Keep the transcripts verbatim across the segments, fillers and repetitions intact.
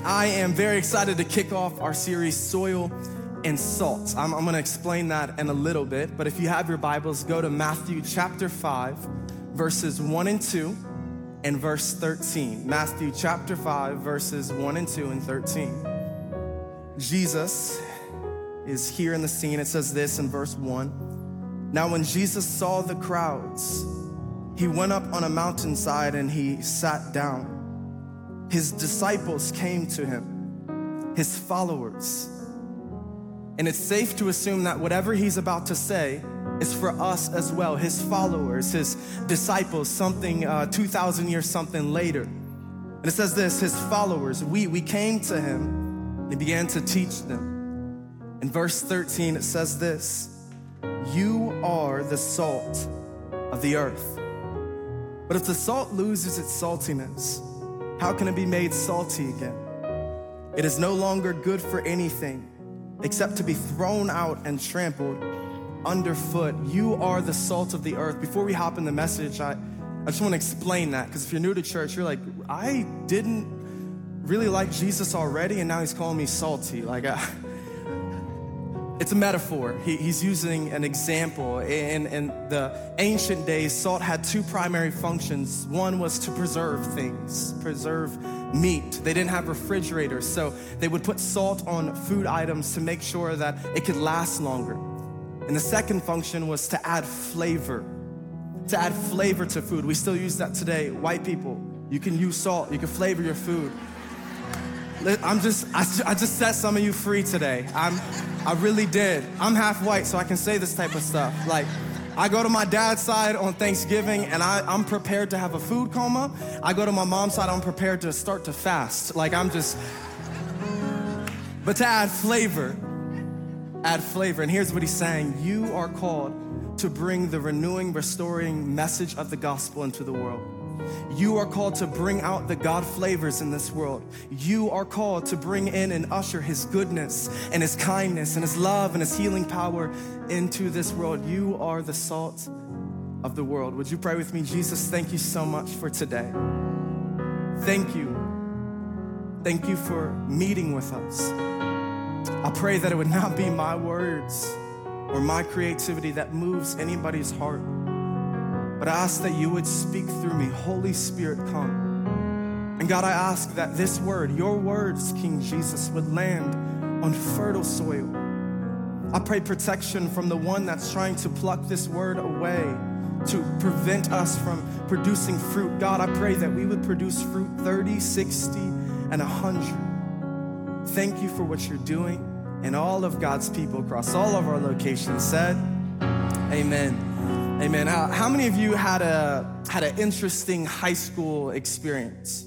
I am very excited to kick off our series, Soil and Salt. I'm, I'm gonna explain that in a little bit, but if you have your Bibles, go to Matthew chapter five, verses one and two, and verse thirteen. Matthew chapter five, verses one and two and thirteen. Jesus is here in the scene. It says this in verse one. Now when Jesus saw the crowds, he went up on a mountainside and he sat down. His disciples came to him, his followers. And it's safe to assume that whatever he's about to say is for us as well, his followers, his disciples, something uh, two thousand years something later. And it says this, his followers, we, we came to him and he began to teach them. In verse thirteen, it says this, you are the salt of the earth. But if the salt loses its saltiness, how can it be made salty again? It is no longer good for anything except to be thrown out and trampled underfoot. You are the salt of the earth. Before we hop in the message, I, I just want to explain that, because if you're new to church, you're like, I didn't really like Jesus already, and now he's calling me salty. Like, I, it's a metaphor. He, he's using an example. In, in the ancient days, salt had two primary functions. One was to preserve things, preserve meat. They didn't have refrigerators, so they would put salt on food items to make sure that it could last longer. And the second function was to add flavor, to add flavor to food. We still use that today. White people, you can use salt, you can flavor your food. I'm just, I, I just set some of you free today. I'm, I really did. I'm half white, so I can say this type of stuff. Like, I go to my dad's side on Thanksgiving, and I, I'm prepared to have a food coma. I go to my mom's side, I'm prepared to start to fast. Like, I'm just, but to add flavor, add flavor. And here's what he's saying. You are called to bring the renewing, restoring message of the gospel into the world. You are called to bring out the God flavors in this world. You are called to bring in and usher his goodness and his kindness and his love and his healing power into this world. You are the salt of the world. Would you pray with me? Jesus, thank you so much for today. Thank you. Thank you for meeting with us. I pray that it would not be my words or my creativity that moves anybody's heart, but I ask that you would speak through me. Holy Spirit, come. And God, I ask that this word, your words, King Jesus, would land on fertile soil. I pray protection from the one that's trying to pluck this word away to prevent us from producing fruit. God, I pray that we would produce fruit thirty, sixty, and one hundred. Thank you for what you're doing. And all of God's people across all of our locations said, amen. Amen. Uh, how many of you had a had an interesting high school experience?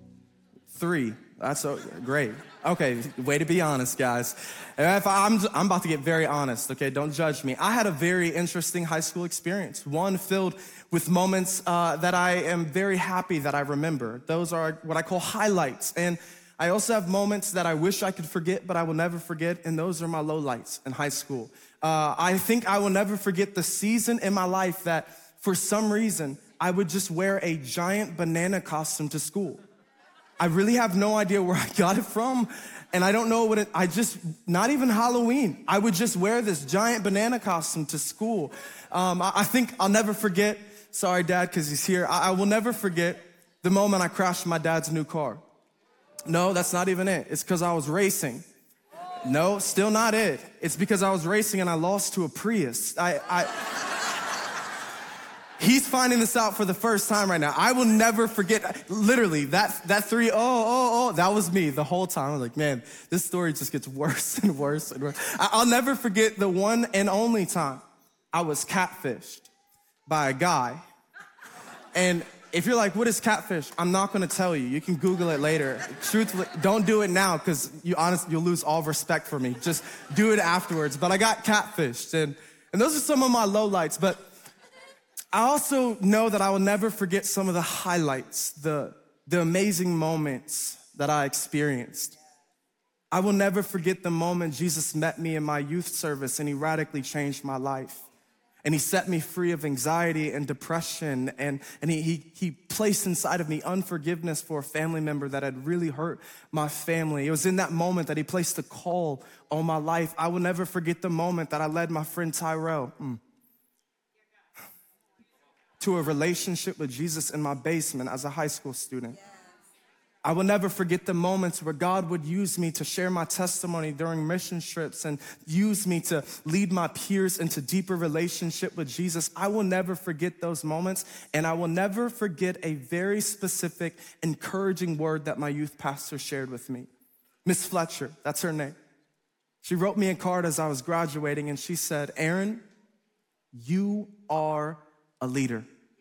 Three. That's so great. Okay, way to be honest, guys. If I'm I'm about to get very honest. Okay, don't judge me. I had a very interesting high school experience. One filled with moments uh, that I am very happy that I remember. Those are what I call highlights. And I also have moments that I wish I could forget, but I will never forget, and those are my lowlights in high school. Uh, I think I will never forget the season in my life that, for some reason, I would just wear a giant banana costume to school. I really have no idea where I got it from, and I don't know what it, I just, not even Halloween, I would just wear this giant banana costume to school. Um, I, I think I'll never forget, sorry, Dad, because he's here, I, I will never forget the moment I crashed my dad's new car. No, that's not even it. It's because I was racing. No, still not it. It's because I was racing and I lost to a Prius. I, I, he's finding this out for the first time right now. I will never forget, literally, that, that three, oh, oh, oh, that was me the whole time. I was like, man, this story just gets worse and worse and worse. I, I'll never forget the one and only time I was catfished by a guy. And if you're like, what is catfish? I'm not gonna tell you. You can Google it later. Truthfully, don't do it now, because you honestly, you'll lose all respect for me. Just do it afterwards. But I got catfished, and, and those are some of my lowlights. But I also know that I will never forget some of the highlights, the, the amazing moments that I experienced. I will never forget the moment Jesus met me in my youth service and he radically changed my life. and he set me free of anxiety and depression, and, and he, he, he placed inside of me unforgiveness for a family member that had really hurt my family. It was in that moment that he placed a call on my life. I will never forget the moment that I led my friend Tyrell mm, to a relationship with Jesus in my basement as a high school student. I will never forget the moments where God would use me to share my testimony during mission trips and use me to lead my peers into deeper relationship with Jesus. I will never forget those moments, and I will never forget a very specific, encouraging word that my youth pastor shared with me. Miss Fletcher, that's her name. She wrote me a card as I was graduating, and she said, Aaron, you are a leader.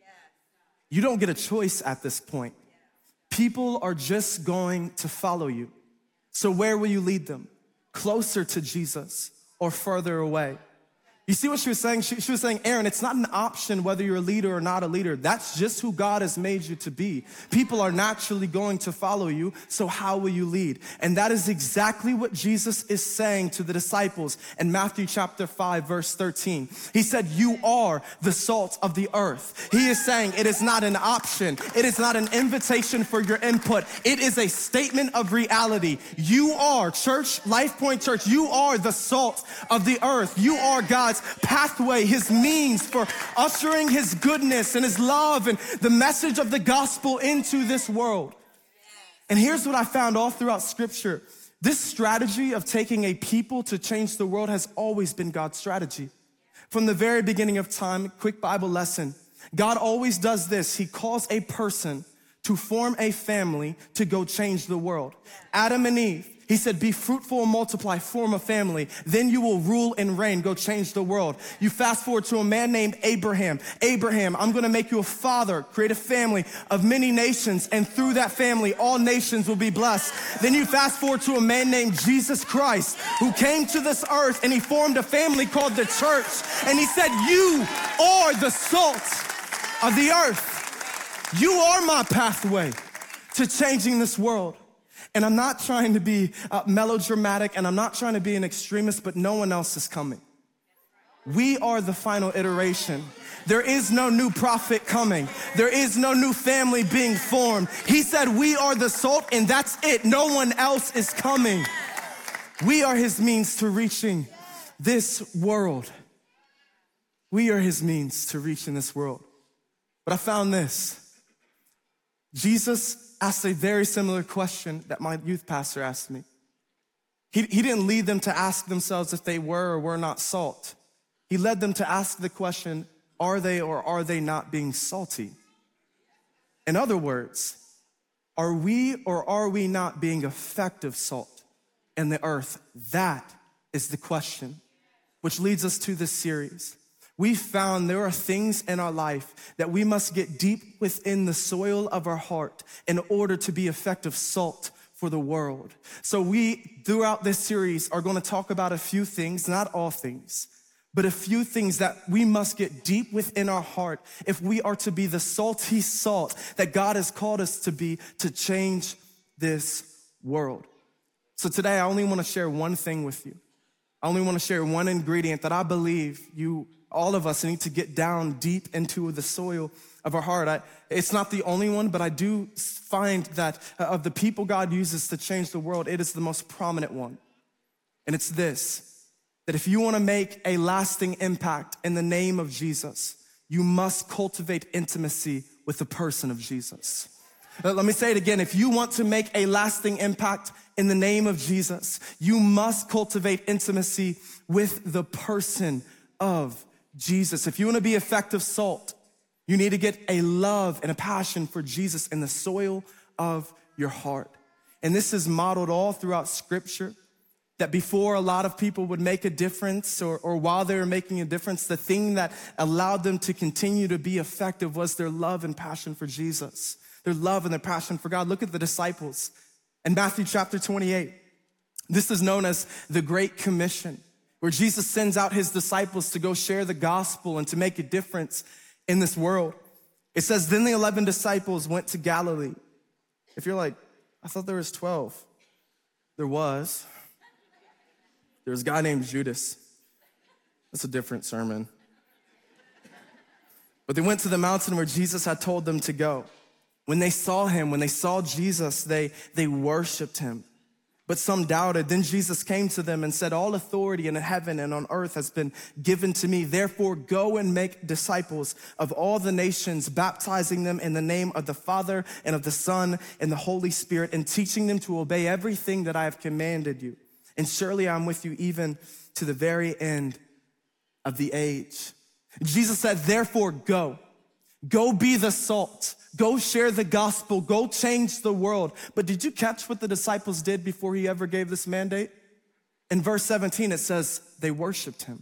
You don't get a choice at this point. People are just going to follow you. So where will you lead them? Closer to Jesus or further away? You see what she was saying? She, she was saying, Aaron, it's not an option whether you're a leader or not a leader. That's just who God has made you to be. People are naturally going to follow you, so how will you lead? And that is exactly what Jesus is saying to the disciples in Matthew chapter five, verse thirteen. He said, you are the salt of the earth. He is saying it is not an option. It is not an invitation for your input. It is a statement of reality. You are, church, Life Point Church, you are the salt of the earth. You are God's pathway, his means for ushering his goodness and his love and the message of the gospel into this world. And here's what I found all throughout scripture. This strategy of taking a people to change the world has always been God's strategy. From the very beginning of time, quick Bible lesson, God always does this. He calls a person to form a family to go change the world. Adam and Eve, he said, be fruitful and multiply, form a family. Then you will rule and reign, go change the world. You fast forward to a man named Abraham. Abraham, I'm gonna make you a father, create a family of many nations, and through that family, all nations will be blessed. Then you fast forward to a man named Jesus Christ, who came to this earth and he formed a family called the church. And he said, you are the salt of the earth. You are my pathway to changing this world. And I'm not trying to be uh, melodramatic, and I'm not trying to be an extremist, but no one else is coming. We are the final iteration. There is no new prophet coming. There is no new family being formed. He said we are the salt, and that's it. No one else is coming. We are his means to reaching this world. We are his means to reaching this world. But I found this. Jesus asked a very similar question that my youth pastor asked me. He, he didn't lead them to ask themselves if they were or were not salt. He led them to ask the question, are they or are they not being salty? In other words, are we or are we not being effective salt in the earth? That is the question, which leads us to this series. We found there are things in our life that we must get deep within the soil of our heart in order to be effective salt for the world. So we, throughout this series, are going to talk about a few things, not all things, but a few things that we must get deep within our heart if we are to be the salty salt that God has called us to be to change this world. So today, I only want to share one thing with you. I only want to share one ingredient that I believe you all of us need to get down deep into the soil of our heart. I, it's not the only one, but I do find that uh, of the people God uses to change the world, it is the most prominent one. And it's this, that if you want to make a lasting impact in the name of Jesus, you must cultivate intimacy with the person of Jesus. Uh, let me say it again. If you want to make a lasting impact in the name of Jesus, you must cultivate intimacy with the person of Jesus. If you want to be effective salt, you need to get a love and a passion for Jesus in the soil of your heart. And this is modeled all throughout scripture, that before a lot of people would make a difference or, or while they were making a difference, the thing that allowed them to continue to be effective was their love and passion for Jesus, their love and their passion for God. Look at the disciples in Matthew chapter twenty-eight. This is known as the Great Commission, where Jesus sends out his disciples to go share the gospel and to make a difference in this world. It says, then the eleven disciples went to Galilee. If you're like, I thought there was twelve. There was. There was a guy named Judas. That's a different sermon. But they went to the mountain where Jesus had told them to go. When they saw him, when they saw Jesus, they, they worshiped him. But some doubted. Then Jesus came to them and said, all authority in heaven and on earth has been given to me. Therefore, go and make disciples of all the nations, baptizing them in the name of the Father and of the Son and the Holy Spirit, and teaching them to obey everything that I have commanded you. And surely I'm with you even to the very end of the age. Jesus said, therefore, go. Go be the salt. Go share the gospel. Go change the world. But did you catch what the disciples did before he ever gave this mandate? In verse seventeen, it says they worshiped him.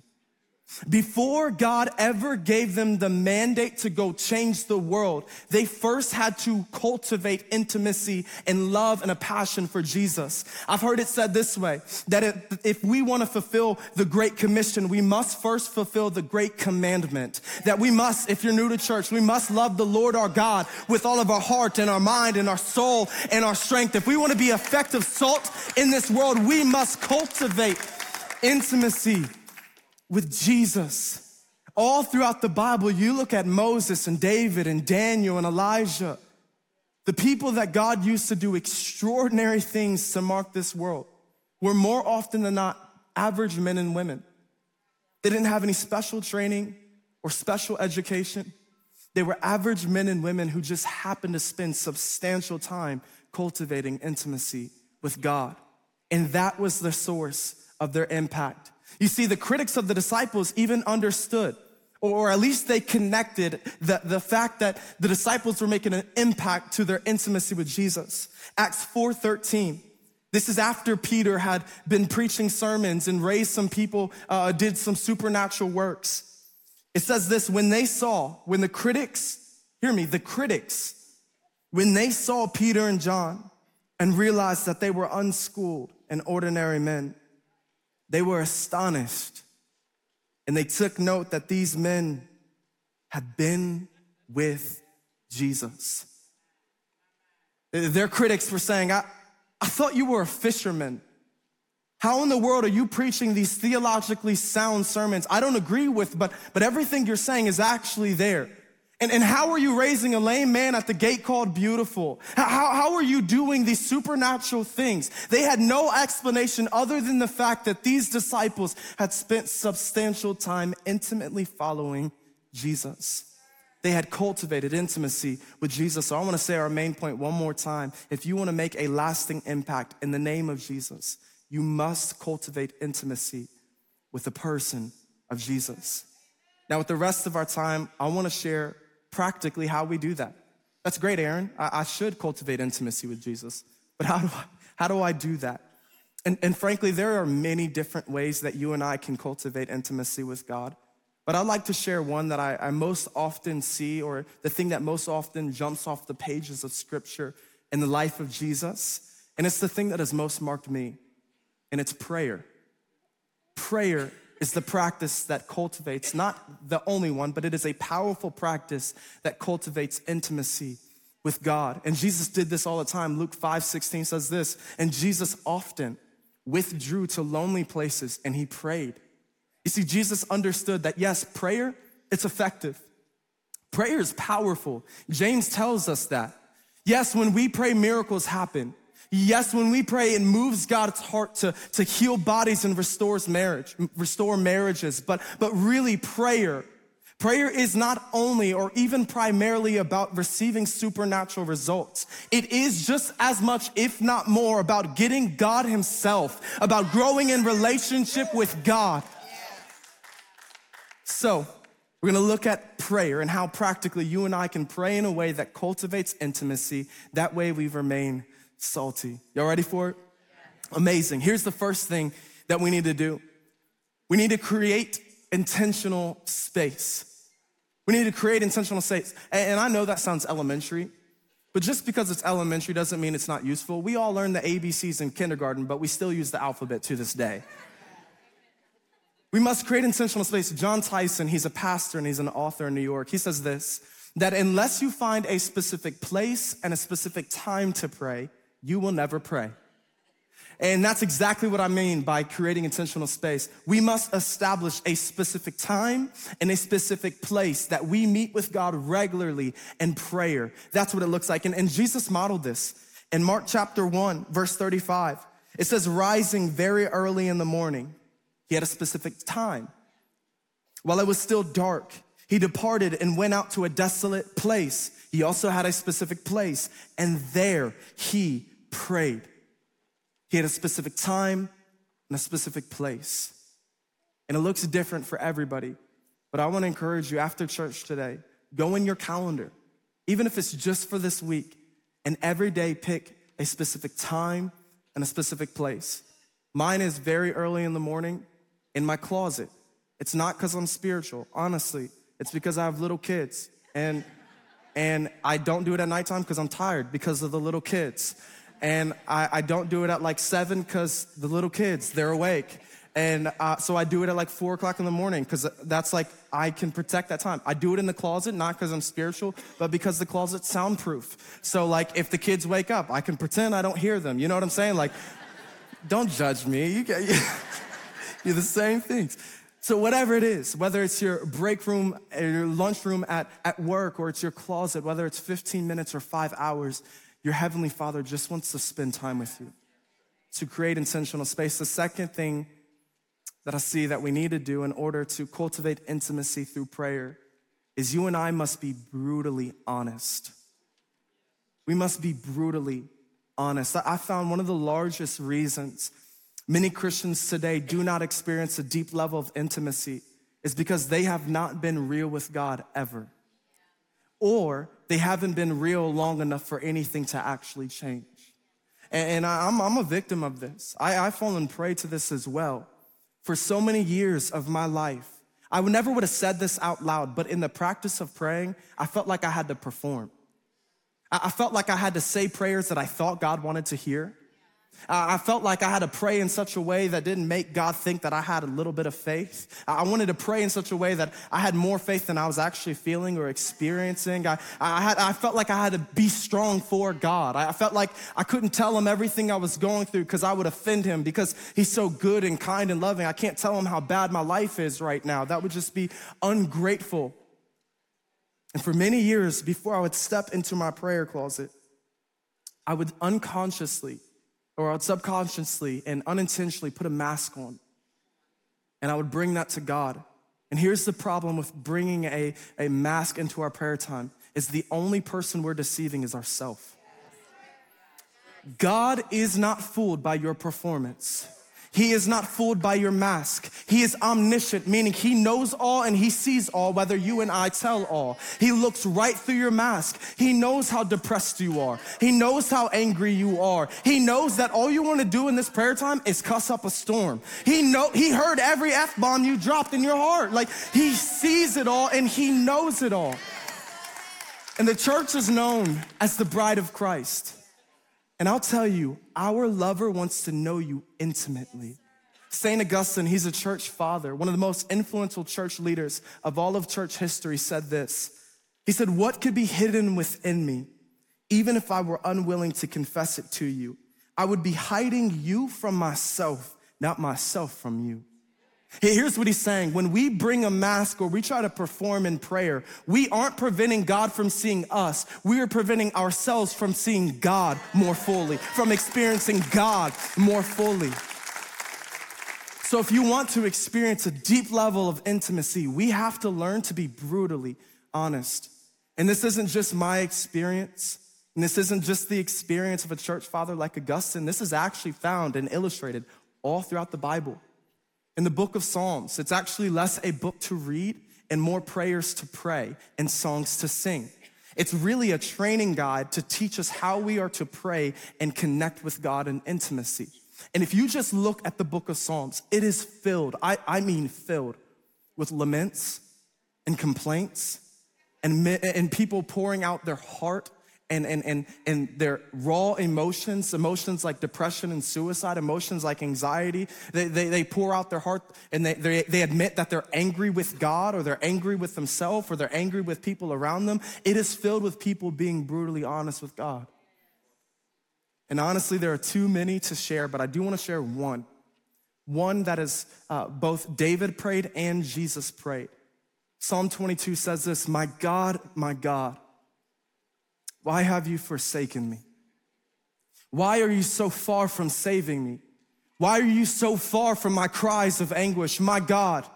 Before God ever gave them the mandate to go change the world, they first had to cultivate intimacy and love and a passion for Jesus. I've heard it said this way, that if we want to fulfill the Great Commission, we must first fulfill the Great Commandment. That we must, if you're new to church, we must love the Lord our God with all of our heart and our mind and our soul and our strength. If we want to be effective salt in this world, we must cultivate intimacy with Jesus. All throughout the Bible, you look at Moses and David and Daniel and Elijah, the people that God used to do extraordinary things to mark this world were more often than not average men and women. They didn't have any special training or special education. They were average men and women who just happened to spend substantial time cultivating intimacy with God. And that was the source of their impact. You see, the critics of the disciples even understood, or at least they connected the, the fact that the disciples were making an impact to their intimacy with Jesus. Acts four thirteen. This is after Peter had been preaching sermons and raised some people, uh, did some supernatural works. It says this, when they saw, when the critics, hear me, the critics, when they saw Peter and John and realized that they were unschooled and ordinary men, they were astonished, and they took note that these men had been with Jesus. Their critics were saying, I, I thought you were a fisherman. How in the world are you preaching these theologically sound sermons I don't agree with, but, but everything you're saying is actually there? And, and how are you raising a lame man at the gate called Beautiful? How, how are you doing these supernatural things? They had no explanation other than the fact that these disciples had spent substantial time intimately following Jesus. They had cultivated intimacy with Jesus. So I want to say our main point one more time. If you want to make a lasting impact in the name of Jesus, you must cultivate intimacy with the person of Jesus. Now, with the rest of our time, I want to share practically how we do that. That's great, Aaron. I, I should cultivate intimacy with Jesus. But how do I, how do I do that? And, and frankly, there are many different ways that you and I can cultivate intimacy with God. But I'd like to share one that I, I most often see, or the thing that most often jumps off the pages of Scripture in the life of Jesus. And it's the thing that has most marked me, and it's prayer. Prayer is the practice that cultivates, not the only one, but it is a powerful practice that cultivates intimacy with God. And Jesus did this all the time. Luke five sixteen says this, and Jesus often withdrew to lonely places and he prayed. You see, Jesus understood that yes, prayer, it's effective. Prayer is powerful. James tells us that. Yes, when we pray, miracles happen. Yes, when we pray, it moves God's heart to, to heal bodies and restores marriage, restore marriages. But, but really prayer, prayer is not only or even primarily about receiving supernatural results. It is just as much, if not more, about getting God himself, about growing in relationship with God. So we're gonna look at prayer and how practically you and I can pray in a way that cultivates intimacy. That way we remain salty. Y'all ready for it? Yeah. Amazing. Here's the first thing that we need to do. We need to create intentional space. We need to create intentional space. And I know that sounds elementary, but just because it's elementary doesn't mean it's not useful. We all learned the A B Cs in kindergarten, but we still use the alphabet to this day. We must create intentional space. John Tyson, he's a pastor and he's an author in New York. He says this, that unless you find a specific place and a specific time to pray, you will never pray. And that's exactly what I mean by creating intentional space. We must establish a specific time and a specific place that we meet with God regularly in prayer. That's what it looks like. And, and Jesus modeled this in Mark chapter one, verse thirty-five. It says, rising very early in the morning, he had a specific time. While it was still dark, he departed and went out to a desolate place. He also had a specific place, and there he prayed. He had a specific time and a specific place. And it looks different for everybody. But I want to encourage you after church today, go in your calendar, even if it's just for this week, and every day pick a specific time and a specific place. Mine is very early in the morning in my closet. It's not because I'm spiritual, honestly. It's because I have little kids. And, and I don't do it at nighttime because I'm tired because of the little kids. And I, I don't do it at like seven because the little kids, they're awake. And uh, so I do it at like four o'clock in the morning because that's like, I can protect that time. I do it in the closet, not because I'm spiritual, but because the closet's soundproof. So like if the kids wake up, I can pretend I don't hear them. You know what I'm saying? Like, don't judge me. You get, you're the same things. So whatever it is, whether it's your break room, or your lunch room at, at work, or it's your closet, whether it's fifteen minutes or five hours, your Heavenly Father just wants to spend time with you to create intentional space. The second thing that I see that we need to do in order to cultivate intimacy through prayer is you and I must be brutally honest. We must be brutally honest. I found one of the largest reasons many Christians today do not experience a deep level of intimacy is because they have not been real with God ever. Or they haven't been real long enough for anything to actually change. And, and I, I'm, I'm a victim of this. I, I've fallen prey to this as well. For so many years of my life, I would never would have said this out loud, but in the practice of praying, I felt like I had to perform. I, I felt like I had to say prayers that I thought God wanted to hear. I felt like I had to pray in such a way that didn't make God think that I had a little bit of faith. I wanted to pray in such a way that I had more faith than I was actually feeling or experiencing. I, I, had, I felt like I had to be strong for God. I felt like I couldn't tell him everything I was going through because I would offend him because he's so good and kind and loving. I can't tell him how bad my life is right now. That would just be ungrateful. And for many years before I would step into my prayer closet, I would unconsciously or I would subconsciously and unintentionally put a mask on. And I would bring that to God. And here's the problem with bringing a, a mask into our prayer time is the only person we're deceiving is ourselves. God is not fooled by your performance. He is not fooled by your mask. He is omniscient, meaning he knows all and he sees all, whether you and I tell all. He looks right through your mask. He knows how depressed you are. He knows how angry you are. He knows that all you want to do in this prayer time is cuss up a storm. He know he heard every F-bomb you dropped in your heart. Like he sees it all and he knows it all. And the church is known as the bride of Christ. And I'll tell you, our lover wants to know you intimately. Saint Augustine, he's a church father, one of the most influential church leaders of all of church history, said this. He said, what could be hidden within me, even if I were unwilling to confess it to you? I would be hiding you from myself, not myself from you. Here's what he's saying. When we bring a mask or we try to perform in prayer, we aren't preventing God from seeing us. We are preventing ourselves from seeing God more fully, from experiencing God more fully. So if you want to experience a deep level of intimacy, we have to learn to be brutally honest. And this isn't just my experience. And this isn't just the experience of a church father like Augustine. This is actually found and illustrated all throughout the Bible. In the book of Psalms, it's actually less a book to read and more prayers to pray and songs to sing. It's really a training guide to teach us how we are to pray and connect with God in intimacy. And if you just look at the book of Psalms, it is filled, I, I mean filled, with laments and complaints and, and people pouring out their heart And, and, and, and their raw emotions, emotions like depression and suicide, emotions like anxiety. They, they, they pour out their heart and they, they, they admit that they're angry with God or they're angry with themselves or they're angry with people around them. It is filled with people being brutally honest with God. And honestly, there are too many to share, but I do want to share one. One that is uh, both David prayed and Jesus prayed. Psalm twenty-two says this, "My God, my God, why have you forsaken me? Why are you so far from saving me? Why are you so far from my cries of anguish? My God,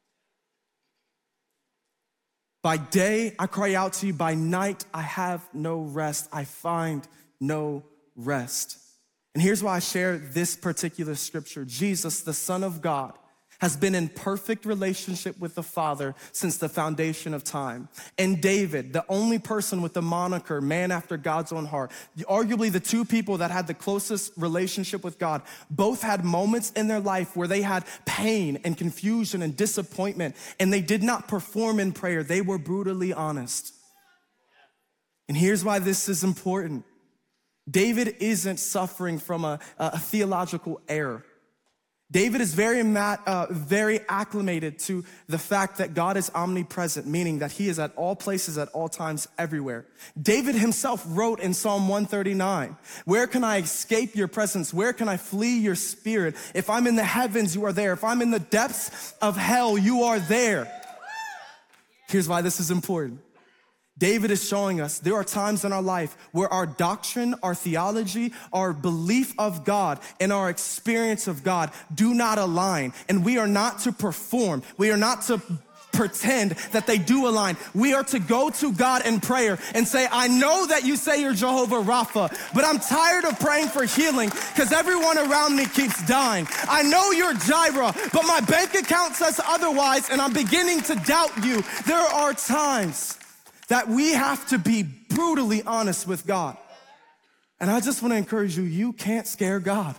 by day I cry out to you, by night I have no rest. I find no rest." And here's why I share this particular scripture. Jesus, the Son of God, has been in perfect relationship with the Father since the foundation of time. And David, the only person with the moniker, man after God's own heart, arguably the two people that had the closest relationship with God, both had moments in their life where they had pain and confusion and disappointment, and they did not perform in prayer. They were brutally honest. And here's why this is important. David isn't suffering from a, a theological error. David is very, uh, very acclimated to the fact that God is omnipresent, meaning that he is at all places, at all times, everywhere. David himself wrote in Psalm one thirty-nine, "Where can I escape your presence? Where can I flee your spirit? If I'm in the heavens, you are there. If I'm in the depths of hell, you are there." Here's why this is important. David is showing us there are times in our life where our doctrine, our theology, our belief of God, and our experience of God do not align. And we are not to perform. We are not to pretend that they do align. We are to go to God in prayer and say, "I know that you say you're Jehovah Rapha, but I'm tired of praying for healing because everyone around me keeps dying. I know you're Jireh, but my bank account says otherwise, and I'm beginning to doubt you." There are times that we have to be brutally honest with God. And I just want to encourage you, you can't scare God.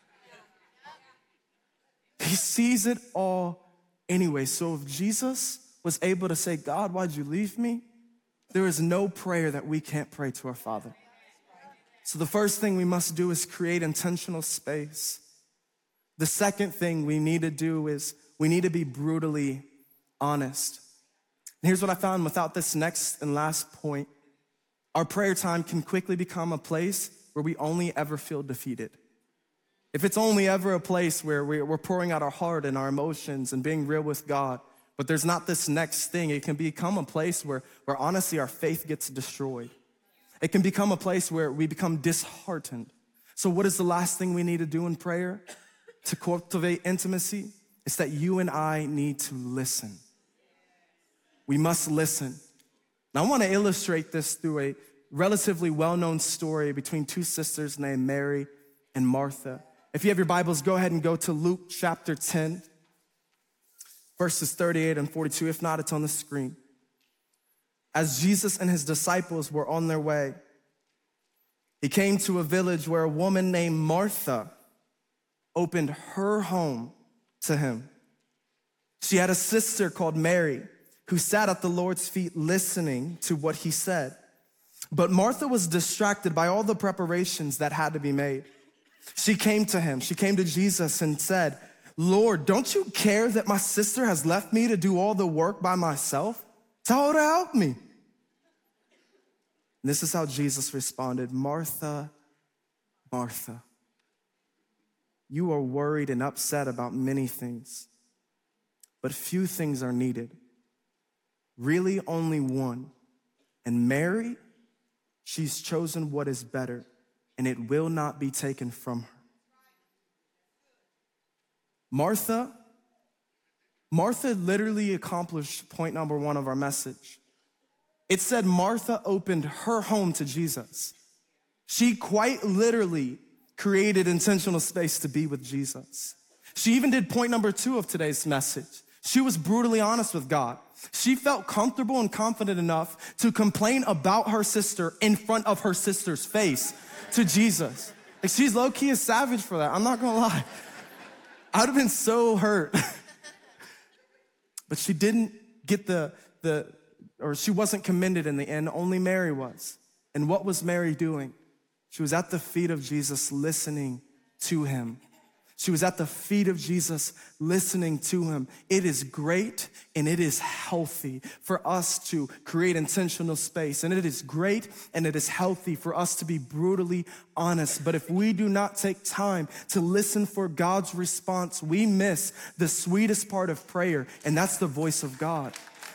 He sees it all anyway. So if Jesus was able to say, "God, why'd you leave me?" there is no prayer that we can't pray to our Father. So the first thing we must do is create intentional space. The second thing we need to do is we need to be brutally honest. And here's what I found without this next and last point. Our prayer time can quickly become a place where we only ever feel defeated. If it's only ever a place where we're pouring out our heart and our emotions and being real with God, but there's not this next thing, it can become a place where, where honestly our faith gets destroyed. It can become a place where we become disheartened. So what is the last thing we need to do in prayer to cultivate intimacy? It's that you and I need to listen. We must listen. Now, I want to illustrate this through a relatively well-known story between two sisters named Mary and Martha. If you have your Bibles, go ahead and go to Luke chapter ten, verses thirty-eight and forty-two. If not, it's on the screen. As Jesus and his disciples were on their way, he came to a village where a woman named Martha opened her home to him. She had a sister called Mary, who sat at the Lord's feet listening to what he said. But Martha was distracted by all the preparations that had to be made. She came to him, she came to Jesus and said, "Lord, don't you care that my sister has left me to do all the work by myself? Tell her to help me." And this is how Jesus responded, "Martha, Martha, you are worried and upset about many things, but few things are needed. Really only one. And Mary, she's chosen what is better, and it will not be taken from her." Martha, Martha literally accomplished point number one of our message. It said Martha opened her home to Jesus. She quite literally created intentional space to be with Jesus. She even did point number two of today's message. She was brutally honest with God. She felt comfortable and confident enough to complain about her sister in front of her sister's face to Jesus. Like, she's low-key a savage for that. I'm not gonna lie. I'd have been so hurt. But she didn't get the, the, or she wasn't commended in the end. Only Mary was. And what was Mary doing? She was at the feet of Jesus listening to him. She was at the feet of Jesus, listening to him. It is great and it is healthy for us to create intentional space. And it is great and it is healthy for us to be brutally honest. But if we do not take time to listen for God's response, we miss the sweetest part of prayer, and that's the voice of God.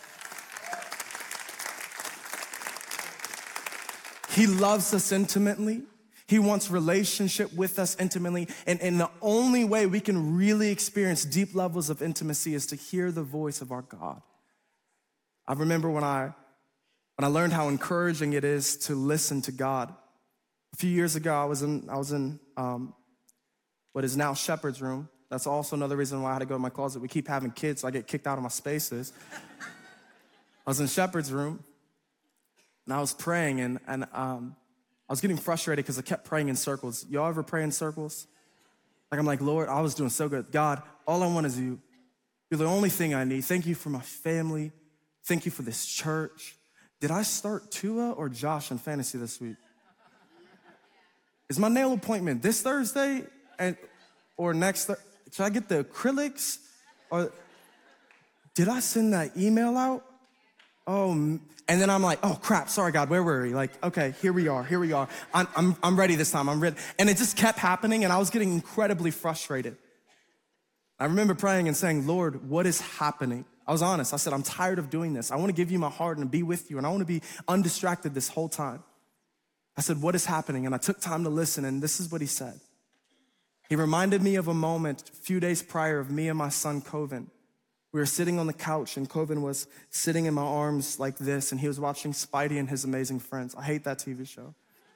He loves us intimately. He wants relationship with us intimately. And, and the only way we can really experience deep levels of intimacy is to hear the voice of our God. I remember when I, when I learned how encouraging it is to listen to God. A few years ago, I was in, I was in um, what is now Shepherd's Room. That's also another reason why I had to go to my closet. We keep having kids, so I get kicked out of my spaces. I was in Shepherd's Room, and I was praying, and, and um, I was getting frustrated because I kept praying in circles. Y'all ever pray in circles? Like, I'm like, Lord, I was doing so good. God, all I want is you. You're the only thing I need. Thank you for my family. Thank you for this church. Did I start Tua or Josh in fantasy this week? Is my nail appointment this Thursday and or next Thursday? Should I get the acrylics? Or did I send that email out? Oh, and then I'm like, oh crap, sorry God, where were we? Like, okay, here we are, here we are. I'm, I'm, I'm ready this time, I'm ready. And it just kept happening, and I was getting incredibly frustrated. I remember praying and saying, Lord, what is happening? I was honest, I said, I'm tired of doing this. I wanna give you my heart and be with you, and I wanna be undistracted this whole time. I said, what is happening? And I took time to listen, and this is what he said. He reminded me of a moment a few days prior of me and my son, Coven. We were sitting on the couch, and Coven was sitting in my arms like this, and he was watching Spidey and His Amazing Friends. I hate that T V show.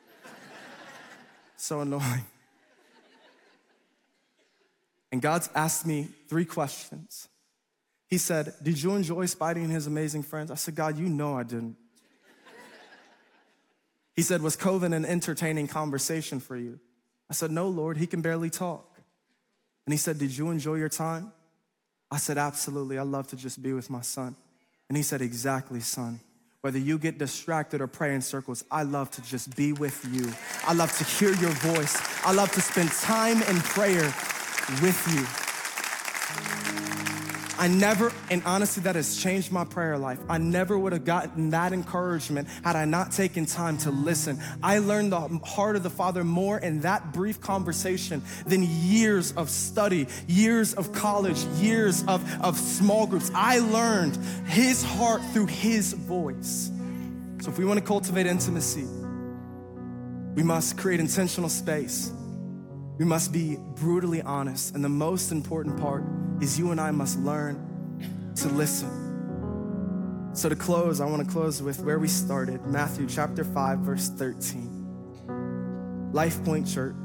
So annoying. And God's asked me three questions. He said, did you enjoy Spidey and His Amazing Friends? I said, God, you know I didn't. He said, was Coven an entertaining conversation for you? I said, no, Lord, he can barely talk. And he said, did you enjoy your time? I said, absolutely, I love to just be with my son. And he said, exactly, son. Whether you get distracted or pray in circles, I love to just be with you. I love to hear your voice. I love to spend time in prayer with you. I never, and honestly, that has changed my prayer life. I never would have gotten that encouragement had I not taken time to listen. I learned the heart of the Father more in that brief conversation than years of study, years of college, years of, of small groups. I learned his heart through his voice. So if we want to cultivate intimacy, we must create intentional space. We must be brutally honest. And the most important part is you and I must learn to listen. So to close, I want to close with where we started, Matthew chapter five, verse thirteen. Life Point Church,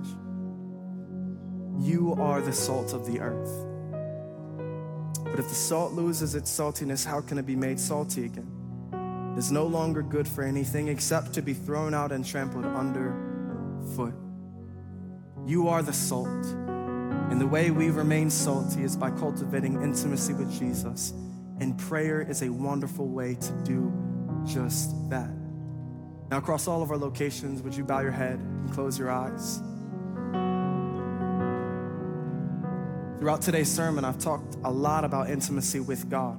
you are the salt of the earth. But if the salt loses its saltiness, how can it be made salty again? It is no longer good for anything except to be thrown out and trampled underfoot. You are the salt. And the way we remain salty is by cultivating intimacy with Jesus. And prayer is a wonderful way to do just that. Now, across all of our locations, would you bow your head and close your eyes? Throughout today's sermon, I've talked a lot about intimacy with God.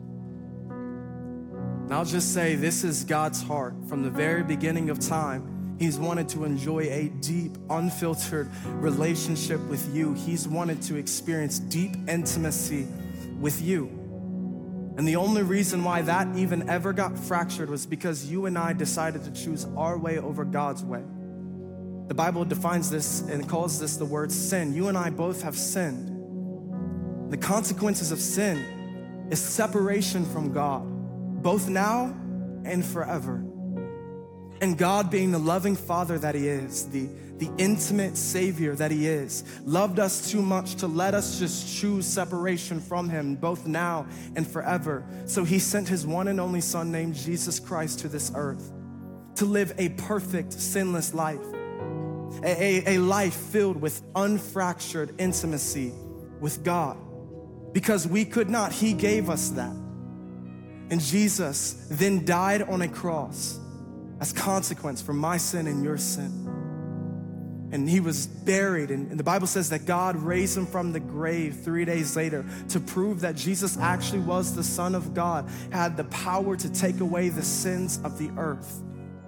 And I'll just say this is God's heart. From the very beginning of time, He's wanted to enjoy a deep, unfiltered relationship with you. He's wanted to experience deep intimacy with you. And the only reason why that even ever got fractured was because you and I decided to choose our way over God's way. The Bible defines this and calls this the word sin. You and I both have sinned. The consequences of sin is separation from God, both now and forever. And God, being the loving Father that he is, the, the intimate Savior that he is, loved us too much to let us just choose separation from him, both now and forever. So he sent his one and only Son named Jesus Christ to this earth to live a perfect, sinless life, a, a, a life filled with unfractured intimacy with God. Because we could not, he gave us that. And Jesus then died on a cross as consequence for my sin and your sin. And he was buried, and the Bible says that God raised him from the grave three days later to prove that Jesus actually was the Son of God, had the power to take away the sins of the earth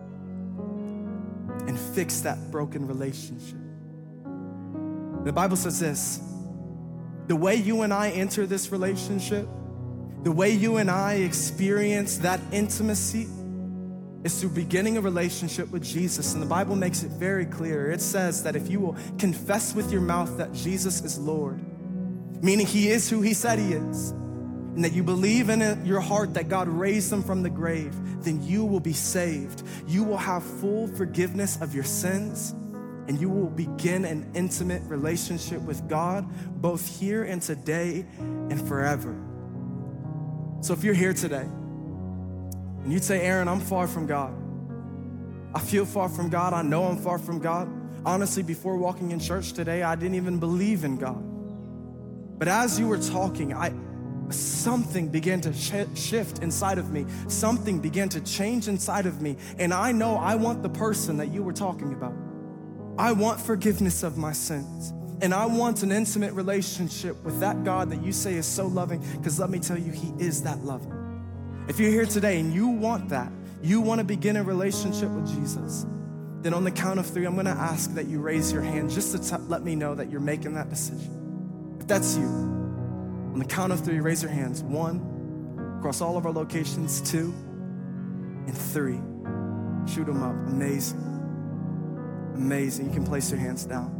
and fix that broken relationship. The Bible says this: the way you and I enter this relationship, the way you and I experience that intimacy is through beginning a relationship with Jesus. And the Bible makes it very clear. It says that if you will confess with your mouth that Jesus is Lord, meaning he is who he said he is, and that you believe in your heart that God raised him from the grave, then you will be saved. You will have full forgiveness of your sins, and you will begin an intimate relationship with God, both here and today and forever. So if you're here today, and you'd say, Aaron, I'm far from God. I feel far from God. I know I'm far from God. Honestly, before walking in church today, I didn't even believe in God. But as you were talking, I something began to sh- shift inside of me. Something began to change inside of me. And I know I want the person that you were talking about. I want forgiveness of my sins. And I want an intimate relationship with that God that you say is so loving, because let me tell you, he is that loving. If you're here today and you want that, you want to begin a relationship with Jesus, then on the count of three, I'm going to ask that you raise your hand just to t- let me know that you're making that decision. If that's you, on the count of three, raise your hands. One, across all of our locations. Two, and three. Shoot them up. Amazing. Amazing. You can place your hands down.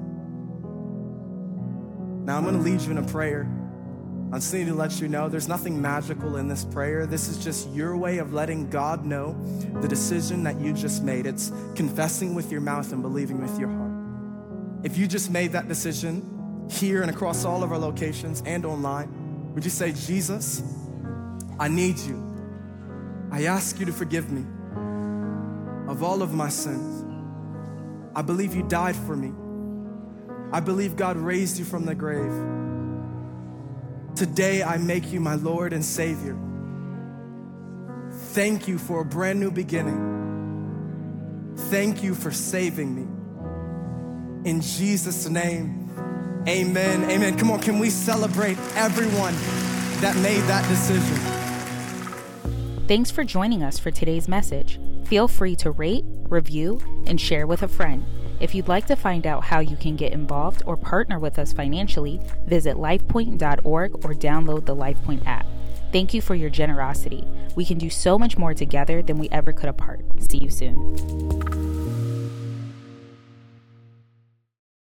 Now I'm going to lead you in a prayer. I just need to let you know there's nothing magical in this prayer. This is just your way of letting God know the decision that you just made. It's confessing with your mouth and believing with your heart. If you just made that decision here and across all of our locations and online, would you say, Jesus, I need you. I ask you to forgive me of all of my sins. I believe you died for me. I believe God raised you from the grave. Today, I make you my Lord and Savior. Thank you for a brand new beginning. Thank you for saving me. In Jesus' name, amen, amen. Come on, can we celebrate everyone that made that decision? Thanks for joining us for today's message. Feel free to rate, review, and share with a friend. If you'd like to find out how you can get involved or partner with us financially, visit lifepoint dot org or download the LifePoint app. Thank you for your generosity. We can do so much more together than we ever could apart. See you soon.